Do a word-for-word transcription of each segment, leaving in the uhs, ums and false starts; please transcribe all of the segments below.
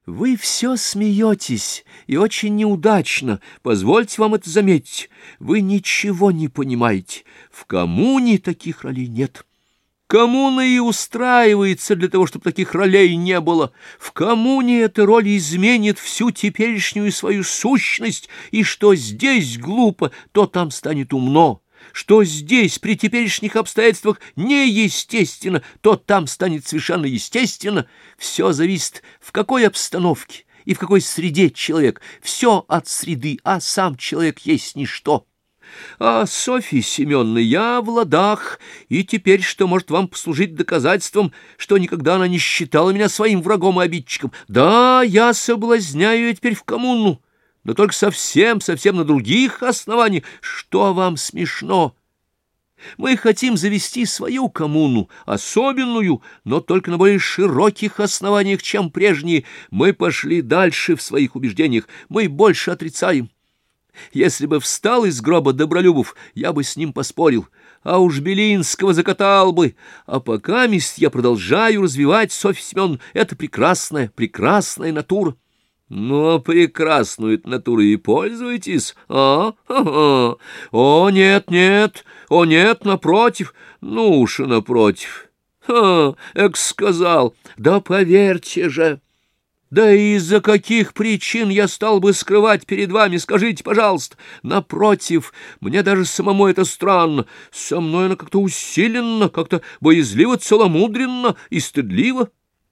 Вы все смеетесь, и очень неудачно, позвольте вам это заметить. Вы ничего не понимаете, в коммуне таких ролей нет. Коммуна и устраивается для того, чтобы таких ролей не было. В коммуне эта роль изменит всю теперешнюю свою сущность, и что здесь глупо, то там станет умно. Что здесь при теперешних обстоятельствах неестественно, то там станет совершенно естественно. Все зависит, в какой обстановке и в какой среде человек. Все от среды, а сам человек есть ничто. А Софьи Семеновны я в ладах, и теперь что может вам послужить доказательством, что никогда она не считала меня своим врагом и обидчиком? Да, я соблазняю ее теперь в коммуну, но только совсем-совсем на других основаниях. Что вам смешно? Мы хотим завести свою коммуну, особенную, но только на более широких основаниях, чем прежние. Мы пошли дальше в своих убеждениях, мы больше отрицаем. Если бы встал из гроба Добролюбов, я бы с ним поспорил, а уж Белинского закатал бы. А пока мест я продолжаю развивать Софью Семеновну. Это прекрасная, прекрасная натура. Ну, а прекрасную натуру и пользуетесь, а? Ха-ха. О, нет, нет, о, нет, напротив, ну уж и напротив. Ха, эк сказал, да поверьте же. Да и из-за каких причин я стал бы скрывать перед вами, скажите, пожалуйста? Напротив, мне даже самому это странно. Со мной она как-то усиленно, как-то боязливо, целомудренно и стыдливо.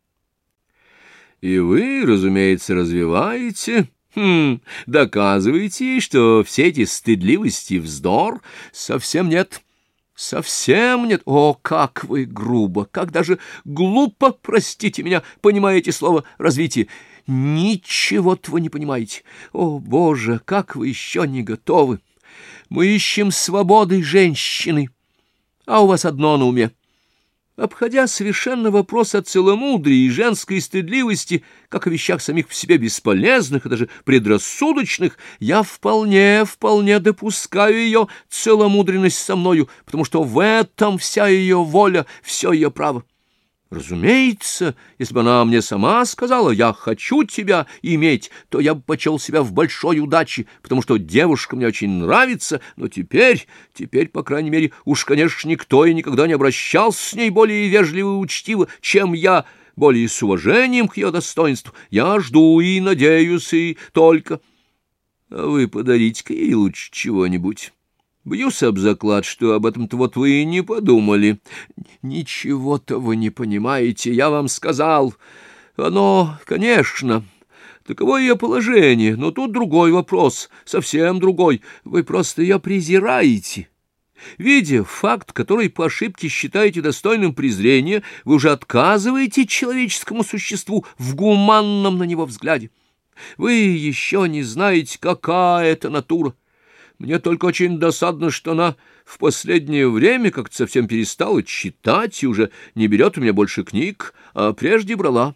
И вы, разумеется, развиваете, хм, доказываете, что все эти стыдливости — вздор? Совсем нет. Совсем нет. О, как вы грубо, как даже глупо, простите меня, понимаете слово «развитие». Ничего-то вы не понимаете. О, Боже, как вы еще не готовы. Мы ищем свободы женщины, а у вас одно на уме. Обходя совершенно вопрос о целомудрии и женской стыдливости, как о вещах самих по себе бесполезных и даже предрассудочных, я вполне, вполне допускаю ее целомудренность со мною, потому что в этом вся ее воля, все ее право. Разумеется, если бы она мне сама сказала: «Я хочу тебя иметь», то я бы почел себя в большой удаче, потому что девушка мне очень нравится, но теперь, теперь, по крайней мере, уж, конечно, никто и никогда не обращался с ней более вежливо и учтиво, чем я, более с уважением к ее достоинству. Я жду и надеюсь, и только... А вы подарите-ка ей лучше чего-нибудь. Бьюсь об заклад, что об этом-то вот вы и не подумали. Ничего-то вы не понимаете, я вам сказал. Оно, конечно, таково ее положение, но тут другой вопрос, совсем другой. Вы просто ее презираете. Видя факт, который по ошибке считаете достойным презрения, вы уже отказываете человеческому существу в гуманном на него взгляде. Вы еще не знаете, какая это натура. Мне только очень досадно, что она в последнее время как-то совсем перестала читать и уже не берет у меня больше книг, а прежде брала.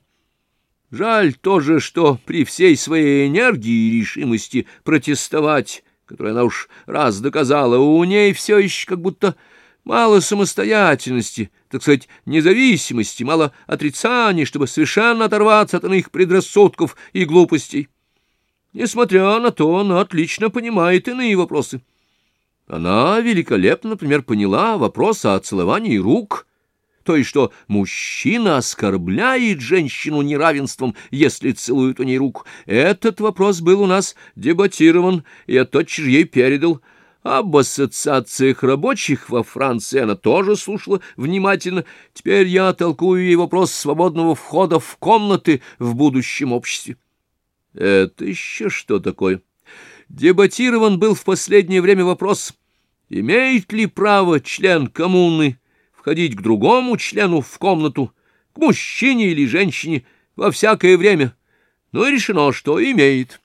Жаль тоже, что при всей своей энергии и решимости протестовать, которую она уж раз доказала, у ней все еще как будто мало самостоятельности, так сказать, независимости, мало отрицаний, чтобы совершенно оторваться от иных предрассудков и глупостей. Несмотря на то, она отлично понимает иные вопросы. Она великолепно, например, поняла вопрос о целовании рук, то есть что мужчина оскорбляет женщину неравенством, если целует у ней руку. Этот вопрос был у нас дебатирован, и я тотчас же ей передал. Об ассоциациях рабочих во Франции она тоже слушала внимательно. Теперь я толкую ей вопрос свободного входа в комнаты в будущем обществе. Это еще что такое? Дебатирован был в последнее время вопрос, имеет ли право член коммуны входить к другому члену в комнату, к мужчине или женщине, во всякое время. Ну и решено, что имеет.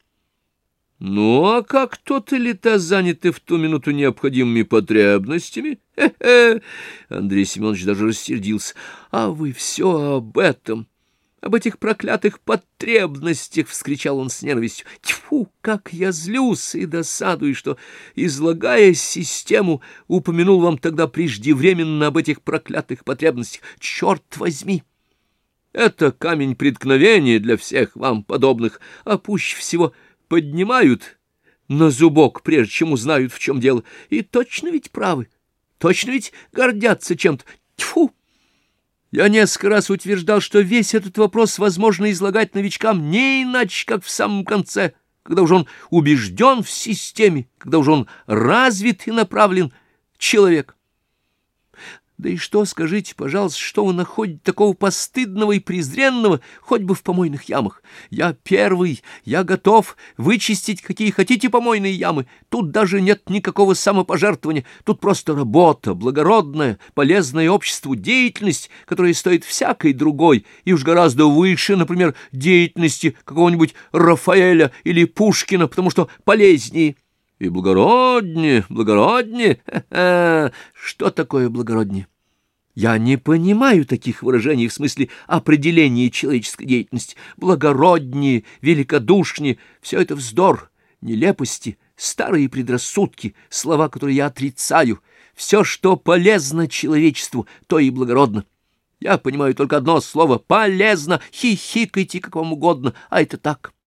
Ну, а как тот или та заняты в ту минуту необходимыми потребностями? Хе-хе! Андрей Семенович даже рассердился. А вы все об этом... «Об этих проклятых потребностях!» — вскричал он с ненавистью. «Тьфу, как я злюсь и досадую, что, излагая систему, упомянул вам тогда преждевременно об этих проклятых потребностях. Черт возьми! Это камень преткновения для всех вам подобных, а пуще всего поднимают на зубок, прежде чем узнают, в чем дело. И точно ведь правы, точно ведь гордятся чем-то. Тьфу! Я несколько раз утверждал, что весь этот вопрос возможно излагать новичкам не иначе, как в самом конце, когда уже он убежден в системе, когда уже он развит и направлен человек. Да и что, скажите, пожалуйста, что вы находите такого постыдного и презренного хоть бы в помойных ямах? Я первый, я готов вычистить какие хотите помойные ямы. Тут даже нет никакого самопожертвования, тут просто работа, благородная, полезная обществу деятельность, которая стоит всякой другой и уж гораздо выше, например, деятельности какого-нибудь Рафаэля или Пушкина, потому что полезнее. И благороднее, благороднее, ха-ха. Что такое благороднее? Я не понимаю таких выражений в смысле определения человеческой деятельности. Благороднее, великодушнее — все это вздор, нелепости, старые предрассудки, слова, которые я отрицаю. Все, что полезно человечеству, то и благородно. Я понимаю только одно слово — полезно, хихикайте как вам угодно, а это так.